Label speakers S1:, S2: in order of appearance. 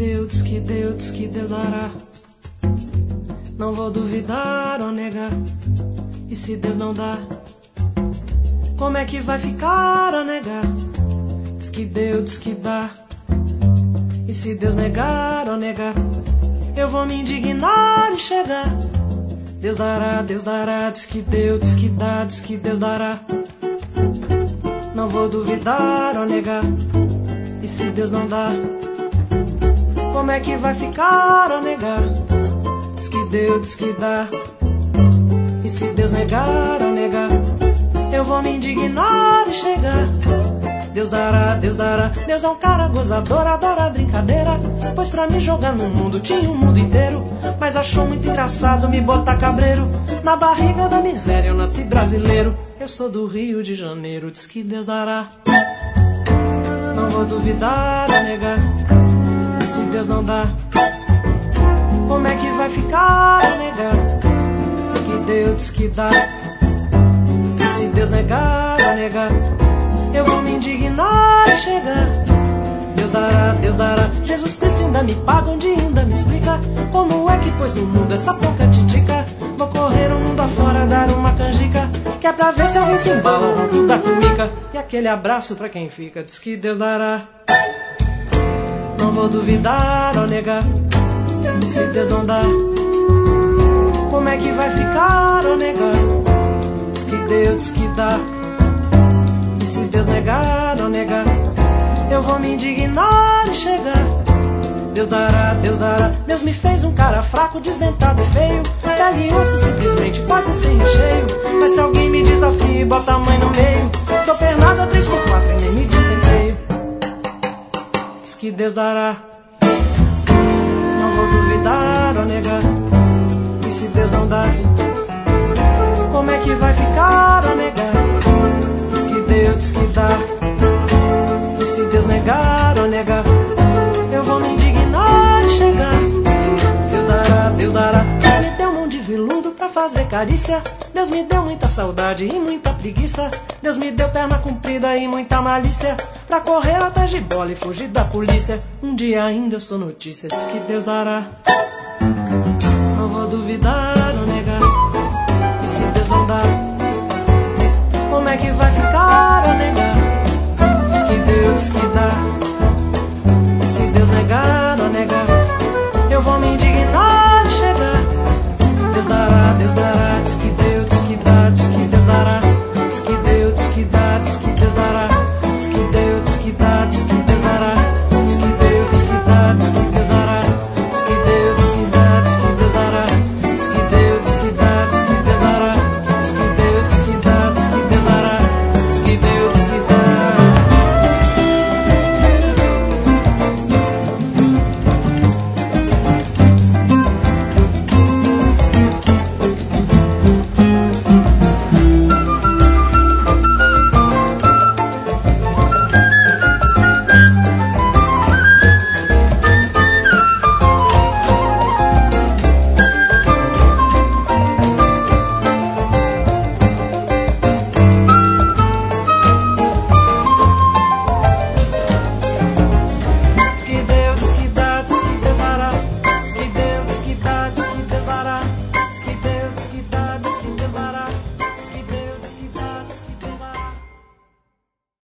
S1: diz que Deus dará. Não vou duvidar ou negar. E se Deus não dá, como é que vai ficar ou negar? Diz que dá. E se Deus negar ou negar, eu vou me indignar e chegar. Deus dará, diz que dá, diz que Deus dará. Não vou duvidar ou negar. E se Deus não dá, como é que vai ficar ou negar? Diz que dá. E se Deus negar ou negar, eu vou me indignar e chegar. Deus dará, Deus é um cara gozador, adora brincadeira. Pois pra me jogar no mundo tinha o mundo inteiro, mas achou muito engraçado me botar cabreiro. Na barriga da miséria eu nasci brasileiro. Eu sou do Rio de Janeiro, diz que Deus dará. Não vou duvidar ou negar. E se Deus não dá, como é que vai ficar ou negar? Diz que dá. E se Deus negar ou negar, eu vou me indignar e chegar. Deus dará. Jesus Cristo ainda me paga, um dia ainda me explica como é que pôs no mundo essa pouca titica. Vou correr o mundo afora, dar uma canjica, que é pra ver se alguém se embala ao ronco da cuíca. E aquele abraço pra quem fica, diz que Deus dará. Não vou duvidar ou negar. E se Deus não dá, como é que vai ficar ou negar? Diz que dá. E se Deus negar ou negar, eu vou me indignar e chegar. Deus dará. Deus me fez um cara fraco, desdentado e feio, pele e osso simplesmente quase sem recheio. Mas se alguém me desafia e bota a mãe no meio, dou pernada 3x4 e nem me despenteio. Diz que Deus dará. Não vou duvidar ou negar. E se Deus não dá, como é que vai ficar ou negar? Diz que dá. E se Deus negar ou negar, eu vou me indignar e chegar. Deus dará. Deus me deu mão de veludo pra fazer carícia. Deus me deu muita saudade e muita preguiça. Deus me deu perna comprida e muita malícia, pra correr atrás de bola e fugir da polícia. Um dia ainda eu sou notícia, diz que Deus dará.